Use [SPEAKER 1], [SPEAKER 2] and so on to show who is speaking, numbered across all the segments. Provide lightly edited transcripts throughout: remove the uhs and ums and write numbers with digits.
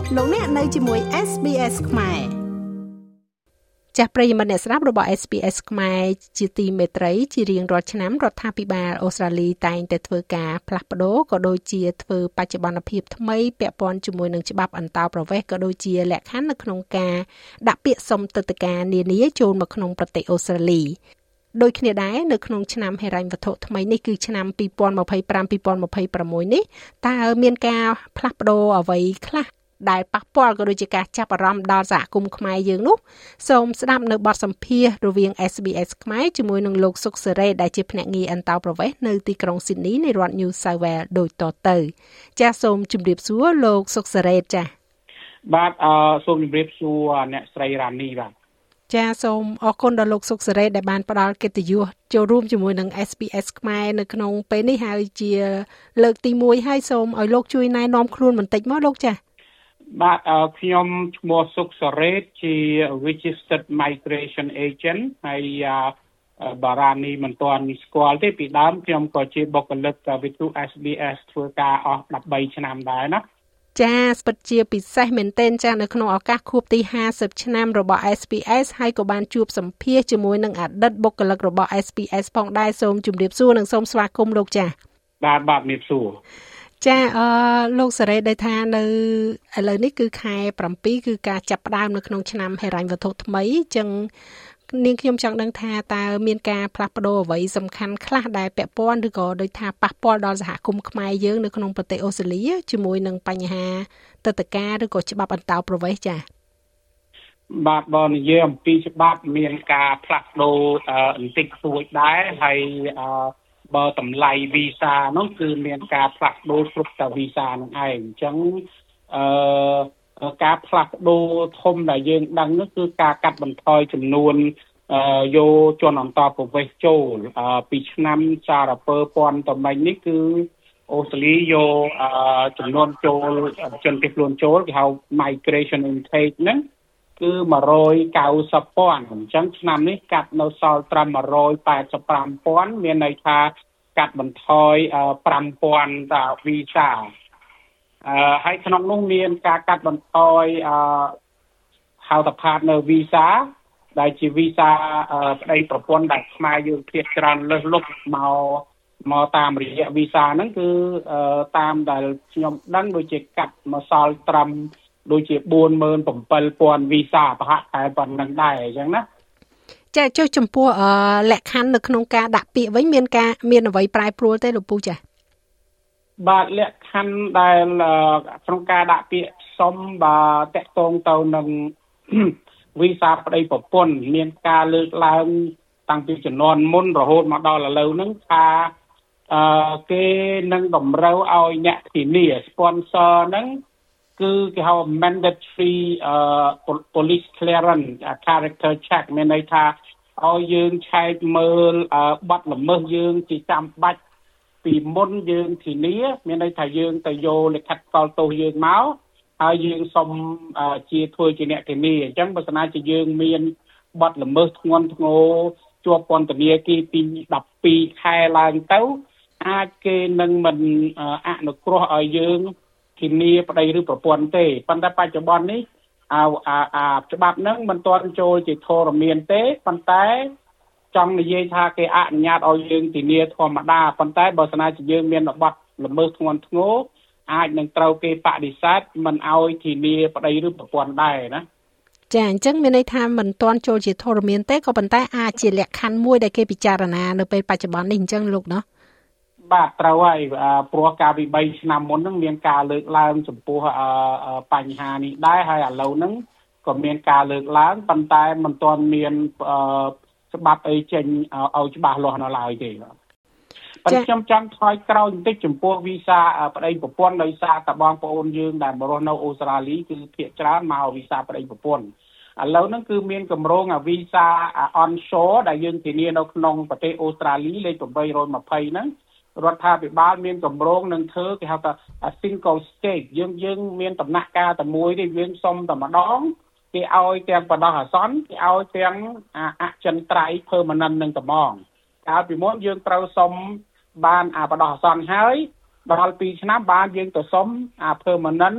[SPEAKER 1] លោកអ្នកនៅជាមួយ SBS ខ្មែរចាស់ប្រិយមិត្តអ្នកស្ដាប់របស់ SBS ខ្មែរជាទីមេត្រីជារៀងរាល់ឆ្នាំរដ្ឋាភិបាលអូស្ត្រាលីតែងតែធ្វើការផ្លាស់ប្ដូរក៏ដូចជាធ្វើបច្ចុប្បន្នភាពថ្មីពាក់ព័ន្ធជាមួយនឹងច្បាប់អន្តោប្រវេសន៍ក៏ដូចជាលក្ខខណ្ឌនៅក្នុងការដាក់ពាក្យសុំទិដ្ឋាការនានាចូលមកក្នុងប្រទេសអូស្ត្រាលីដូចគ្នាដែរនៅក្នុងឆ្នាំហិរញ្ញវត្ថុថ្មីនេះគឺឆ្នាំ2025-2026នេះតើមានការផ្លាស់ប្ដូរអ្វីខ្លះដែលប៉ះពាល់ក៏ដូចជាការចាប់អារម្មណ៍ដល់សហគមន៍ខ្មែរយើងនោះសូមស្ដាប់នៅបទសម្ភាសន៍រវាង SBS ខ្មែរជាមួយនឹងលោកសុកសេរីដែលជាភ្នាក់ងារអន្តោប្រវេសន៍នៅទីក្រុងស៊ីដនីនៃរដ្ឋ New South Wales ដូចតទៅចាសសូមជម្រាបសួរលោកសុកសេរីចាស
[SPEAKER 2] បាទសូមជម្រាបសួរអ្នកស្រីរ៉ានីបាទ
[SPEAKER 1] ចាសសូមអរគុណដល់លោកសុកសេរីដែលបានផ្ដល់កិត្តិយសចូលរួមជាមួយនឹង SBS ខ្មែរនៅក្នុងពេលនេះហើយជាលើកទី1ហើយសូមឲ្យលោកជួយណែនាំខ្លួនបន្តិចមកលោកចាស
[SPEAKER 2] បាទខ្ញុំឈ្មោះសុកសេរីជា Registered Migration Agent ហើយបារានីមិនទាន់ស្គាល់ទេពីដើមខ្ញុំក៏ជាបុគ្គលិកវិទ្យុ SBS ធ្វើការអស់13ឆ្នាំដែរណា
[SPEAKER 1] ចាសពិតជាពិសេសមែនទែនចាស់នៅក្នុងឱកាសខួបទី50ឆ្នាំរបស់ SBS ហើយក៏បានជួបសម្ភាសជាមួយនឹងអតីតបុគ្គលិករបស់ SBS ផងដែរសូមជម្រាបសួរនិងសូមស្វាគមន៍លោកចាស
[SPEAKER 2] បាទជំរាបសួរ
[SPEAKER 1] ចាលោកសេរីដែលថានៅឥឡូវនេះគឺខែ7គឺការចាប់ផ្ដើមនៅក្នុងឆ្នាំហិរញ្ញវត្ថុថ្មីអញ្ចឹងនាងខ្ញុំចង់ដឹងថាតើមានការផ្លាស់ប្ដូរអ្វីសំខាន់ខ្លះដែលពាក់ព័ន្ធឬក៏ដូចថាប៉ះពាល់ដល់សហគមន៍ខ្មែរយើងនៅក្នុងប្រទេសអូស្ត្រាលីជាមួយនឹងបញ្ហាទិដ្ឋាការឬក៏ច្បាប់អន្តោប្រវេសន៍ចា៎
[SPEAKER 2] បាទបើនិយាយអំពីច្បាប់មានការផ្លាស់ប្ដូរបន្តិចតួចដែរហើយបើតម្លៃវីសានោះគឺមានការផ្លាស់ប្ដូរគ្រប់តែវីសានឹងឯងអញ្ចឹងការផ្លាស់ប្ដូរធំដែលយើងដឹងនោះគឺការកាត់បន្ថយចំនួនយកជនអន្តោប្រវេសន៍ចូលពីឆ្នាំសារពើពាន់តំណែងនេះគឺអូស្ត្រាលីយកចំនួនចូលជនភៀសខ្លួនចូលគេហៅ migration intake ហ្នឹងគឺ190,000អញ្ចឹងឆ្នាំនេះកាត់នៅសល់ត្រឹម185,000មានន័យថាកាត់បន្ថយ5,000តាវីសាហើយក្នុងនោះមានការកាត់បន្ថយហៅថា partner visa ដែលជាវីសាប្តីប្រពន្ធដែលខ្មែរយើងភាគច្រើនលើសលប់មកតាមរយៈវីសាហ្នឹងគឺតាមដែលខ្ញុំដឹងដូចជាកាត់មកសល់ត្រឹមដូចជា 47,000 វីសាប្រហាក់តែប៉ុណ្្នឹងដែរអញ្ចឹងណា
[SPEAKER 1] ចាចុះចំពោះលក្ខខណ្ឌនៅក្នុងការដាក់ពាក្យវិញមានអ្វីប្រែប្រួលទេលោកពូចា
[SPEAKER 2] បាទលក្ខខណ្ឌដែលក្នុងការដាក់ពាក្យសុំបាទតកតងទៅនឹងវីសាប្តីប្រពន្ធមានការលើកឡើងតាំងពីជំនាន់មុនរហូតមកដល់ឥឡូវហ្នឹងថាគេនឹងតម្រូវឲ្យអ្នកធានា sponsor ហ្នឹងគឺគេហៅ mandatory police clearance character check មានន័យថាឲ្យយើងឆែកមើលបទល្មើសយើងជាចាំបាច់ពីមុនយើងធានាមានន័យថាយើងទៅយកលិខិតកលទោសយើងមកហើយយើងសុំជាធ្វើជាអ្នកធានាអញ្ចឹងបើស្នាជាយើងមានបទល្មើសធ្ងន់ធ្ងរជាប់ពន្ធនាគារពី12ខែឡើងទៅអាចគេនឹងមិនអនុគ្រោះឲ្យយើងធានាប្តីឬប្រពន្ធទេប៉ុន្តែបច្ចុប្បន្ននេះច្បាប់ហ្នឹងមិនទាន់ចូលជាធរមានទេប៉ុន្តែចង់និយាយថាគេអនុញ្ញាតឲ្យយើងធានាធម្មតាប៉ុន្តែបើស្នាជាយើងមានបទល្មើសធ្ងន់ធ្ងរអាចនឹងត្រូវគេបដិសេធមិនឲ្យធានាប្តីឬប្រពន្ធដែរណា
[SPEAKER 1] ចាអញ្ចឹងមានន័យថាមិនទាន់ចូលជាធរមានទេក៏ប៉ុន្តែអាចជាលក្ខខណ្ឌមួយដែលគេពិចារណានៅពេលបច្ចុប្បន្ននេះអញ្ចឹងលោកណា
[SPEAKER 2] បាទត្រូវហើយព្រោះកាលពី3ឆ្នាំមុនហ្នឹងមានការលើកឡើងចំពោះបញ្ហានេះដែរហើយឥឡូវហ្នឹងក៏មានការលើកឡើងប៉ុន្តែមិនទាន់មានច្បាប់អីចេញឲ្យច្បាស់លាស់នៅឡើយទេប៉ុន្តែខ្ញុំចង់ថយក្រោយបន្តិចចំពោះវីសាប្តីប្រពន្ធដោយសារតបងប្អូនយើងដែលមករស់នៅអូស្ត្រាលីគឺភាគច្រើនមកវីសាប្តីប្រពន្ធឥឡូវហ្នឹងគឺមានកម្រងវីសា onshore ដែលយើងធានានៅក្នុងប្រទេសអូស្ត្រាលីលេខ820ហ្នឹងរដ្ឋាភិបាលមានកម្រងនឹងធ្វើគេហៅថា single stage យើងមានដំណាក់កាលតែមួយទេយើងសុំតែម្ដងគេឲ្យទាំងបដោះអាសន្នគេឲ្យទាំងអចិន្ត្រៃយ៍ permanent នឹងតែហ្មងកាលពីមុនយើងត្រូវសុំបានបដោះអាសន្នហើយដល់2ឆ្នាំបានយើងទៅសុំpermanent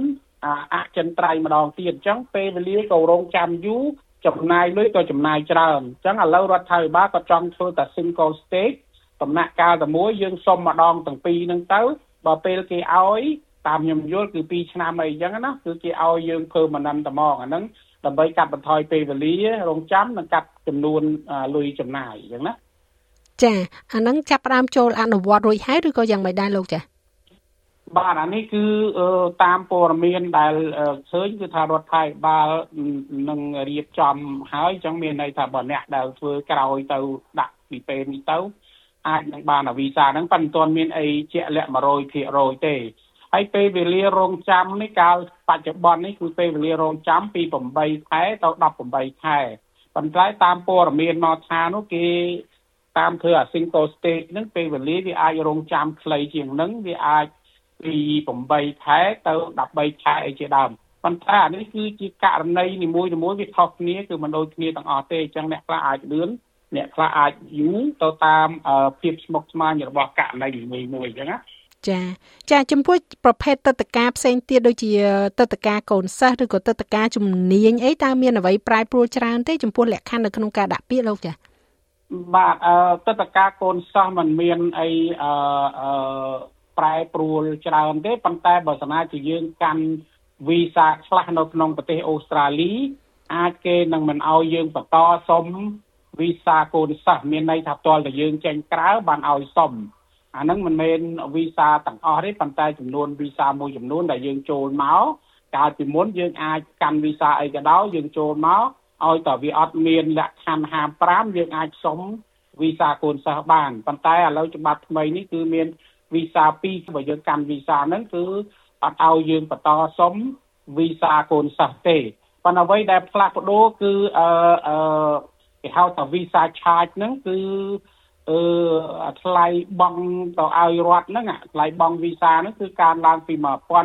[SPEAKER 2] អចិន្ត្រៃយ៍ម្ដងទៀតអញ្ចឹងពេលវេលាក៏រងចាំយូរចំណាយលុយក៏ចំណាយច្រើនអញ្ចឹងឥឡូវរដ្ឋាភិបាលក៏ចង់ធ្វើតែ single stage ដំណាក់កាលតែមួយយើងសុំម្ដងទាំងពីរហ្នឹងទៅបើពេលគេឲ្យតាមខ្ញុំយល់គឺ2ឆ្នាំអីអញ្ចឹងណាគឺគេឲ្យយើងធ្វើpermanentតែមកអាហ្នឹងដើម្បីកាត់បន្ថយពេលវេលារងចាំនិងកាត់ចំនួនលុយចំណាយអញ្ចឹងណា
[SPEAKER 1] ចាអាហ្នឹងចាប់ផ្ដើមចូលអនុវត្តរួចហើយឬក៏យ៉ាងម៉េចដែរលោកចា
[SPEAKER 2] បាទអានេះគឺតាមព័ត៌មានដែលឃើញគឺថារដ្ឋាភិបាលនឹងរៀបចំហើយអញ្ចឹងមានន័យថាបើអ្នកដែលធ្វើក្រោយទៅដាក់ពីពេលនេះទៅអាចនឹងបានវីសាហ្នឹងប៉ុន្តែមិនទាន់មានអីជាក់លាក់ 100% ទេហើយពេលវេលារងចាំនេះកាលបច្ចុប្បន្ននេះគឺពេលវេលារងចាំពី8ខែទៅ18ខែប៉ុន្តែតាមព័ត៌មានមកថានោះគេតាមធ្វើអា single stage ហ្នឹងពេលវេលាវាអាចរងចាំខ្លីជាងហ្នឹងវាអាចពី8ខែទៅ13ខែអីជាដើមប៉ុន្តែអានេះគឺជាករណីនីមួយៗវាខុសគ្នាគឺមិនដូចគ្នាទាំងអស់ទេអញ្ចឹងអ្នកខ្លះអាចលឿនអ្នកខ្លះអាចយូរទៅតាមភាពស្មុគស្មាញរបស់ករណីនីមួយៗអញ្ចឹងណា
[SPEAKER 1] ចាចំពោះប្រភេទទឹកតកាផ្សេងទៀតដូចជាទឹកតកាកូនសិស្សឬក៏ទឹកតកាជំនាញអីតើមានអ្វីប្រែប្រួលច្រើនទេចំពោះលក្ខខណ្ឌនៅក្នុងការដាក់ពាក្យលោកចា
[SPEAKER 2] បាទទឹកតកាកូនសិស្សมันមានអីប្រែប្រួលច្រើនទេប៉ុន្តែបើសិនជាយើងកាន់វីសាខ្លះនៅក្នុងប្រទេសអូស្ត្រាលីអាចគេនឹងមិនឲ្យយើងបន្តសុំវីសាកូនសិស្សមានន័យថាតើតើយើងចេញក្រៅបានឲ្យសុំអាហ្នឹងមិនមែនវីសាទាំងអស់ទេប៉ុន្តែចំនួនវីសាមួយចំនួនដែលយើងចូលមកកាលពីមុនយើងអាចកាន់វីសាអីក៏ដោយយើងចូលមកឲ្យតើវាអត់មានលក្ខខណ្ឌ55យើងអាចសុំវីសាកូនសិស្សបានប៉ុន្តែឥឡូវច្បាប់ថ្មីនេះគឺមានវីសា2បើយើងកាន់វីសាហ្នឹងគឺអត់ឲ្យយើងបន្តសុំវីសាកូនសិស្សទេប៉ុន្តែអ្វីដែលផ្លាស់ប្ដូរគឺគេហៅថាវីសា charge ហ្នឹងគឺថ្លៃបង់ទៅឲ្យរដ្ឋហ្នឹងថ្លៃបង់វីសាហ្នឹងគឺកើនឡើងពី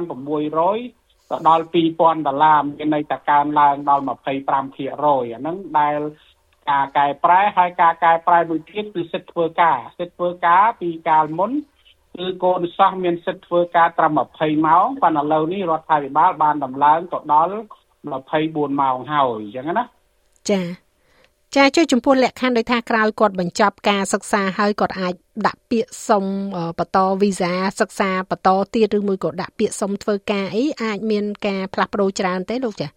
[SPEAKER 2] $1,600ទៅដល់$2,000មានន័យថាកើនឡើងដល់ 25% អាហ្នឹងដែលការកែប្រែហើយការកែប្រែមួយទៀតគឺសិទ្ធិធ្វើការពីកាលមុនគឺកូនសិស្សមានសិទ្ធិធ្វើការត្រឹម20ម៉ោងប៉ុន្តែឥឡូវនេះរដ្ឋាភិបាលបានដំឡើងទៅដល់24ម៉ោងហើយអញ្ចឹងណា
[SPEAKER 1] ចាជួយចំពោះលក្ខខណ្ឌដោយថាក្រោយគាត់បញ្ចប់ការសិក្សាហើយគាត់អាចដាក់ពាក្យសុំបន្តវីសាសិក្សាបន្តទៀតឬមួយក៏ដាក់ពាក្យសុំធ្វើការអីអាចមានការផ្លាស់ប្ដូរច្រើនទេលោកចា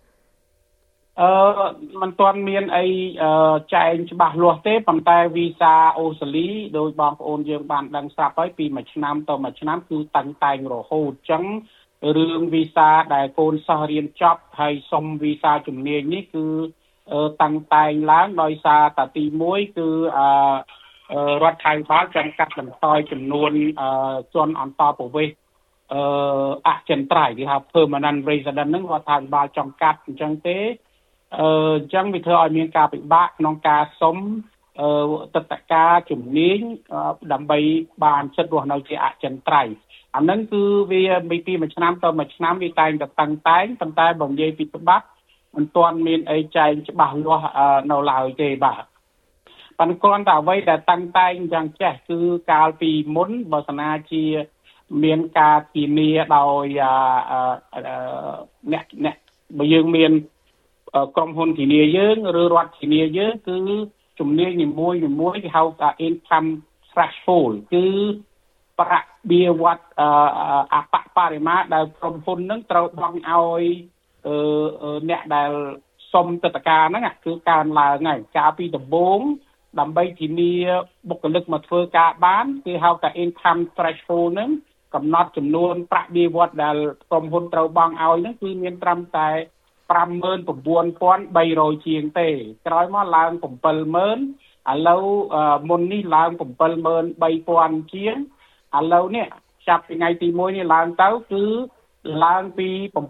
[SPEAKER 2] មិនទាន់មានអីចែងច្បាស់លាស់ទេប៉ុន្តែវីសាអូស្ត្រាលីដោយបងប្អូនយើងបានដឹងស្រាប់ហើយពីមួយឆ្នាំទៅមួយឆ្នាំគឺតាំងតែងរហូតអញ្ចឹងរឿងវីសាដែលកូនសិស្សរៀនចប់ហើយសុំវីសាជំនាញនេះគឺតាំងតែងឡើងដោយសារតែទី1គឺរដ្ឋាភិបាលចង់កាត់បន្ថយចំនួនជនអន្តោប្រវេសន៍អចិន្ត្រៃយ៍គេហៅ permanent resident ហ្នឹងរដ្ឋាភិបាលចង់កាត់អញ្ចឹងទេអញ្ចឹងវាធ្វើឲ្យមានការពិបាកក្នុងការសុំទឹកតកាជំនាញដើម្បីបានសិទ្ធិរស់នៅជាអចិន្ត្រៃយ៍អាហ្នឹងគឺវាពីមួយឆ្នាំទៅមួយឆ្នាំវាតែងតែតាំងតែងប៉ុន្តែបើនិយាយពីច្បាប់មិនទាន់មានអីចែងច្បាស់លាស់នៅឡើយទេបាទប៉ុន្តែគ្រាន់តែអ្វីដែលតាំងតែងយ៉ាងចេះគឺកាលពីមុនបើសិនជាមានការធានាដោយអ្នកបើយើងមានក្រុមហ៊ុនធានាយើងឬរដ្ឋធានាយើងគឺជំនាញនីមួយគេហៅថា income threshold គឺប្រាក់បៀវត្សអបបរិមាដែលក្រុមហ៊ុននឹងត្រូវបង់ឲ្យអ្នកដែលសុំទឹកតកាហ្នឹងគឺកើនឡើងហើយកាលពីដំបូងដើម្បីធានាបុគ្គលិកមកធ្វើការបានគឺហៅថា income threshold ហ្នឹងកំណត់ចំនួនប្រាក់បៀវត្សដែលក្រុមហ៊ុនត្រូវបង់ឲ្យហ្នឹងគឺមានត្រឹមតែ59,300 ជាងទេក្រោយមកឡើង 70000 ឥឡូវមុននេះឡើង 73000 ជាងឥឡូវនេះចាប់ពីថ្ងៃទី1នេះឡើងទៅគឺឡើងពី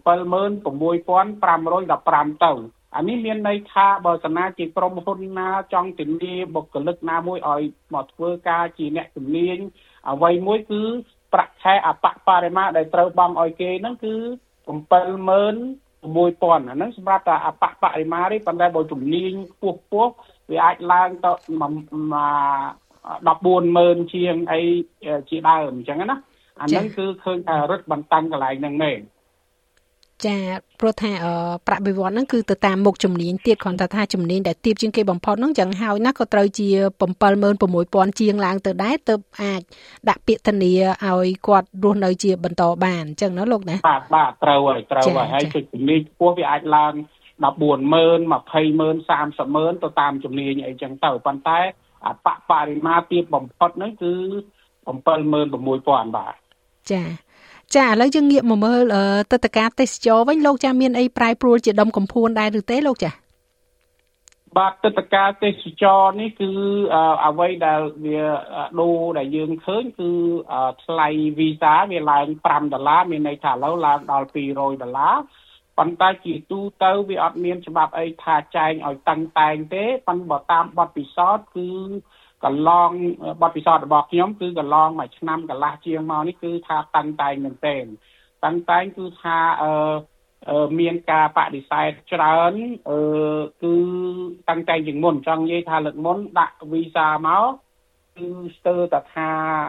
[SPEAKER 2] 76515ទៅអានេះមានន័យថាបើសិនជាក្រុមហ៊ុនណាចង់ធានាបុគ្គលិកណាមួយឲ្យមកធ្វើការជាអ្នកជំនាញអ្វីមួយគឺប្រាក់ខែអបបរិមាដែលត្រូវបង់ឲ្យគេហ្នឹងគឺ76000អាហ្នឹងសម្រាប់តែអបបរិមាទេប៉ុន្តែបើជំនាញខ្ពស់វាអាចឡើងទៅ140,000ជាងអីជាដើមអញ្ចឹងណាអាហ្នឹងគឺឃើញថារឹតបន្តឹងកន្លែងហ្នឹងមែន
[SPEAKER 1] ចាព្រោះថាប្រាក់បៀវត្សហ្នឹងគឺទៅតាមមុខជំនាញទៀតគ្រាន់តែថាជំនាញដែលទាបជាងគេបំផុតហ្នឹងចឹងហើយណាក៏ត្រូវជា76000ជាងឡើងទៅដែរទើបអាចដាក់ពាក្យធានាឲ្យគាត់រស់នៅជាបន្តបានអញ្ចឹងណាលោកណា
[SPEAKER 2] បាទត្រូវហើយជំនាញខ្ពស់វាអាចឡើង140,000 20,000 30,000ទៅតាមជំនាញអីចឹងទៅប៉ុន្តែបរិមាណទាបបំផុតហ្នឹងគឺ76000បាទ
[SPEAKER 1] ចាឥឡូវយើងងាកមកមើលទិដ្ឋការទេសចរវិញលោកចាមានអីប្រែប្រួលជាដុំកំភួនដែរឬទេលោកចា
[SPEAKER 2] បាទទិដ្ឋការទេសចរនេះគឺអ្វីដែលវាដូរដែលយើងឃើញគឺថ្លៃវីសាវាឡើង$5មានន័យថាឥឡូវឡើងដល់$200ប៉ុន្តែជាទូទៅវាអត់មានច្បាប់អីថាចែងឲ្យតឹងតែងទេប៉ុន្តែបើតាមបទពិសោធន៍គឺកន្លងបទពិសោធន៍របស់ខ្ញុំគឺកន្លងមួយឆ្នាំកន្លះជាងមកនេះគឺថាតឹងតែងមែនទែនតឹងតែងគឺថាមានការបដិសេធច្រើនគឺតាំងតែជាងមុនចង់និយាយថាលើកមុនដាក់វីសាមកគឺស្ទើរតែថា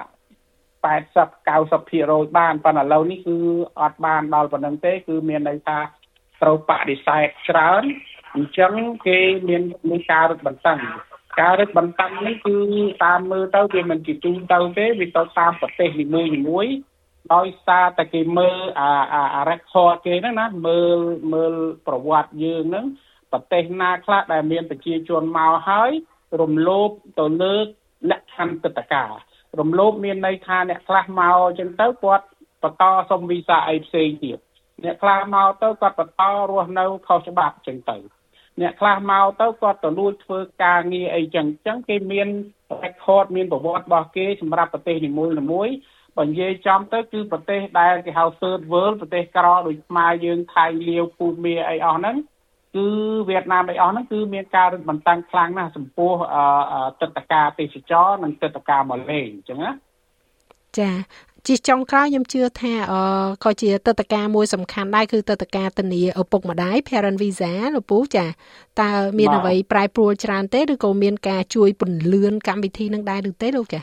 [SPEAKER 2] 80-90% បានប៉ុន្តែឥឡូវនេះគឺអត់បានដល់ប៉ុណ្្នឹងទេគឺមានន័យថាត្រូវបដិសេធច្រើនអញ្ចឹងគេមានការរឹតបន្តឹងនេះគឺតាមមើលទៅវាមិនជាទូទៅទេវាទៅតាមប្រទេសនីមួយដោយសារតែគេមើលrecord គេហ្នឹងណាមើលប្រវត្តិយើងហ្នឹងប្រទេសណាខ្លះដែលមានប្រជាជនមកហើយរំលោភទៅលើលក្ខខណ្ឌទិដ្ឋការរំលោភមានន័យថាអ្នកខ្លះមកអញ្ចឹងទៅគាត់បន្តសុំវីសាអីផ្សេងទៀតអ្នកខ្លះមកទៅគាត់បន្តរស់នៅខុសច្បាប់អញ្ចឹងទៅអ្នកខ្លះមកទៅគាត់ទៅលួចធ្វើការងារអីចឹងគេមាន record មានប្រវត្តិរបស់គេសម្រាប់ប្រទេសនីមួយបើនិយាយចំទៅគឺប្រទេសដែលគេហៅ third world ប្រទេសក្រដូចខ្មែរយើងថៃលាវភូមាអីអស់ហ្នឹងគឺវៀតណាមអីអស់ហ្នឹងគឺមានការរឹតបន្តឹងខ្លាំងណាស់ចំពោះទិដ្ឋការទេសចរនិងទិដ្ឋការមកលេងអញ្ចឹងណា
[SPEAKER 1] ចាជាចុងក្រោយខ្ញុំជឿថាក៏ជាទិដ្ឋការមួយសំខាន់ដែរគឺទិដ្ឋការធានាឪពុកម្ដាយ parent visa លោកពូចាតើមានអ្វីប្រែប្រួលច្រើនទេឬក៏មានការជួយពន្លឿនកម្មវិធីនឹងដែរឬទេលោកចា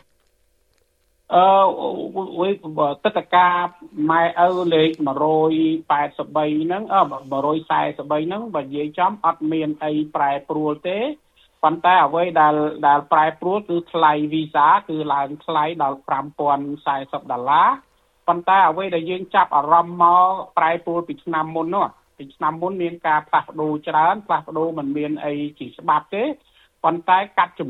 [SPEAKER 2] ទិដ្ឋការម៉ែឪលេខ183ហ្នឹង143ហ្នឹងបើនិយាយចំអត់មានអីប្រែប្រួលទេប៉ុន្តែអ្វីដែលប្រែប្រួលគឺថ្លៃវីសាគឺឡើងថ្លៃដល់$5,040ប៉ុន្តែអ្វីដែលយើងចាប់អារម្មណ៍មកប្រែប្រួលពីឆ្នាំមុននោះពីឆ្នាំមុនមានការផ្លាស់ប្ដូរច្រើនផ្លាស់ប្ដូរមិនមានអីជាច្បាប់ទេប៉ុន្តែកាត់ចំ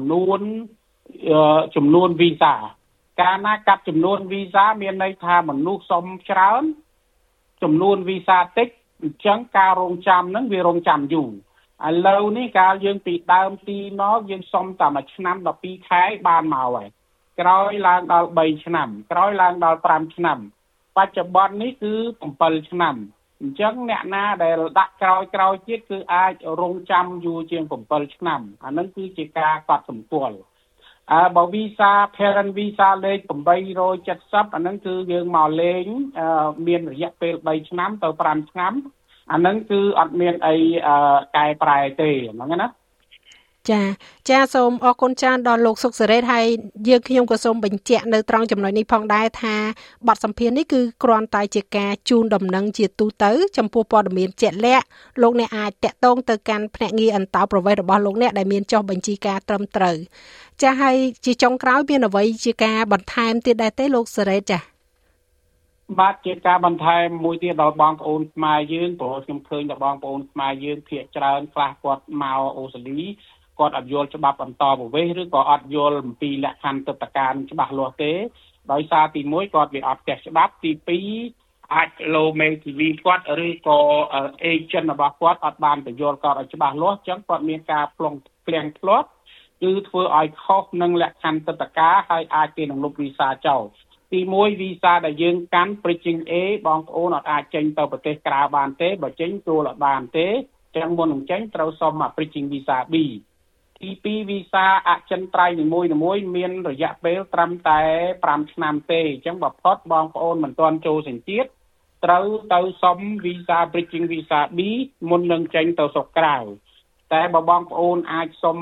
[SPEAKER 2] នួនវីសាកាលណាកាត់ចំនួនវីសាមានន័យថាមនុស្សសុំច្រើនចំនួនវីសាតិចអញ្ចឹងការរងចាំហ្នឹងវារងចាំយូរឥឡូវនេះកាលយើងពីដើមទីមកយើងសុំតែមួយឆ្នាំ12ខែបានមកហើយក្រោយឡើងដល់3ឆ្នាំក្រោយឡើងដល់5ឆ្នាំបច្ចុប្បន្ននេះគឺ7ឆ្នាំអញ្ចឹងអ្នកណាដែលដាក់ក្រោយទៀតគឺអាចរងចាំយូរជាង7ឆ្នាំអាហ្នឹងគឺជាការកត់សម្គាល់បើវីសា parent visa លេខ870អាហ្នឹងគឺយើងមកលេងមានរយៈពេល3ឆ្នាំទៅ5ឆ្នាំអាហ្នឹងគឺអត់មានអីកែប្រែទេហ្នឹងណា
[SPEAKER 1] ចាសូមអរគុណច្រើនដល់លោកសុកសេរីហើយខ្ញុំក៏សូមបញ្ជាក់នៅត្រង់ចំណុចនេះផងដែរថាបទសម្ភាសន៍នេះគឺគ្រាន់តែជាការជូនដំណឹងជាទូទៅចំពោះព័ត៌មានជាក់លាក់លោកអ្នកអាចតាក់ទងទៅកាន់ភ្នាក់ងារអន្តោប្រវេសន៍របស់លោកអ្នកដែលមានចុះបញ្ជីការត្រឹមត្រូវចាហើយជាចុងក្រោយមានអ្វីជាការបន្ថែមទៀតដែរទេលោកសេរីចា
[SPEAKER 2] បាទជាការបន្ថែមមួយទៀតដល់បងប្អូនខ្មែរយើងព្រោះខ្ញុំឃើញដល់បងប្អូនខ្មែរយើងភាគច្រើនខ្លះគាត់មកអូស្ត្រាលីគាត់អត់យល់ច្បាប់បន្តប្រវេសឬក៏អត់យល់អំពីលក្ខខណ្ឌទិដ្ឋការច្បាស់លាស់ទេដោយសារទី1គាត់វាអត់ចេះច្បាប់ទី2អាចលោមេធីវីគាត់ឬក៏អេเจนต์របស់គាត់អត់បានបញ្យល់គាត់ឲ្យច្បាស់លាស់អញ្ចឹងគាត់មានការផ្លង់ផ្លាំងផ្លាត់គឺធ្វើឲ្យខុសនឹងលក្ខខណ្ឌទិដ្ឋការហើយអាចគេនឹងលុបវីសាចោលទី1វីសាដែលយើងកាន់ Bridging A បងប្អូនអាចចេញទៅប្រទេសក្រៅបានទេបើចេញចូលអត់បានទេចឹងមុននឹងចេញត្រូវសុំ Bridging Visa B ទី2វីសាអចិន្ត្រៃយ៍នីមួយមានរយៈពេលត្រឹមតែ5ឆ្នាំទេអញ្ចឹងបើផុតបងប្អូនមិនទាន់ចូលសញ្ជាតិត្រូវទៅសុំវីសា Bridging Visa B មុននឹងចេញទៅស្រុកក្រៅតែបើបងប្អូនអាចសុំ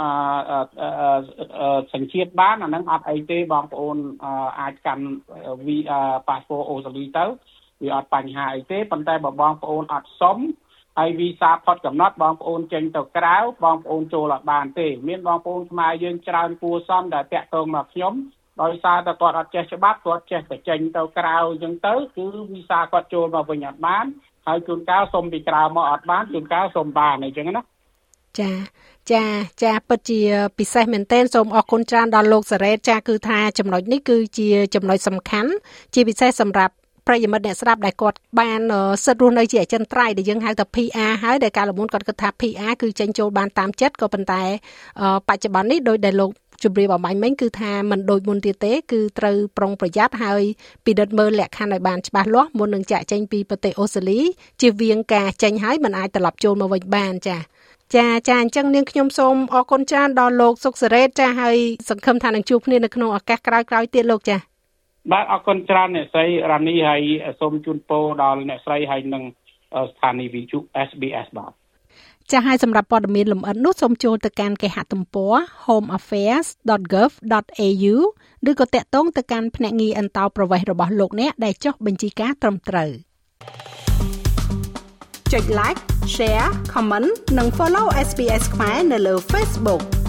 [SPEAKER 2] សញ្ជាតិបានអាហ្នឹងអត់អីទេបងប្អូនអាចកាន់ប៉ាសពតអូស្ត្រាលីទៅវាអត់បញ្ហាអីទេប៉ុន្តែបើបងប្អូនអត់សុំហើយវីសាផុតកំណត់បងប្អូនចេញទៅក្រៅបងប្អូនចូលអត់បានទេមានបងប្អូនខ្មែរយើងច្រើនគួរសមដែលតាក់ទងមកខ្ញុំដោយសារតែគាត់អត់ចេះច្បាប់គាត់ចេះតែចេញទៅក្រៅអញ្ចឹងទៅគឺវីសាគាត់ចូលមកវិញអត់បានហើយជួនកាលសុំពីក្រៅមកអត់បានជួនកាលសុំបានអញ្ចឹងណា
[SPEAKER 1] ចាពិតជាពិសេសមែនទែនសូមអរគុណច្រើនដល់លោកសារ៉េតចាគឺថាចំណុចនេះគឺជាចំណុចសំខាន់ជាពិសេសសម្រាប់ប្រិយមិត្តអ្នកស្ដាប់ដែលគាត់បានសិទ្ធិរស់នៅជាអចិន្ត្រៃយ៍ដែលយើងហៅថា PR ហើយដែលកាលមុនគាត់គិតថា PR គឺចេញចូលបានតាមចិត្តក៏ប៉ុន្តែបច្ចុប្បន្ននេះដោយដែលលោកជម្រាបអំបញ្ញមិញគឺថាមិនដូចមុនទៀតទេគឺត្រូវប្រុងប្រយ័ត្នហើយពិនិត្យមើលលក្ខខណ្ឌឲ្យបានច្បាស់លាស់មុននឹងចាក់ចេញពីប្រទេសអូស្ត្រាលីជៀសវាងការចេញហើយមិនអាចត្រឡប់ចូលមកវិញបានចាអញ្ចឹងនាងខ្ញុំសូមអរគុណច្រើនដល់លោកសុកសារ៉េតចាហើយសង្ឃឹមថានឹងជួបគ្នានៅក្នុងឱកាសក្រោយៗទៀតលោកចា
[SPEAKER 2] បាទអរគុណច្រើនអ្នកស្រីរ៉ានីហើយសូមជូនពរដល់អ្នកស្រីហើយនឹងស្ថានីយ៍វិទ្យុ SBS បាទ
[SPEAKER 1] ចាហើយសម្រាប់ព័ត៌មានលម្អិតនោះសូមចូលទៅកាន់គេហទំព័រ homeaffairs.gov.au ឬក៏តាក់ទងទៅកាន់ភ្នាក់ងារអន្តោប្រវេសន៍របស់លោកអ្នកដែលចុះបញ្ជីការត្រឹមត្រូវចុច like share comment និង follow SBS ខ្មែរនៅលើ Facebook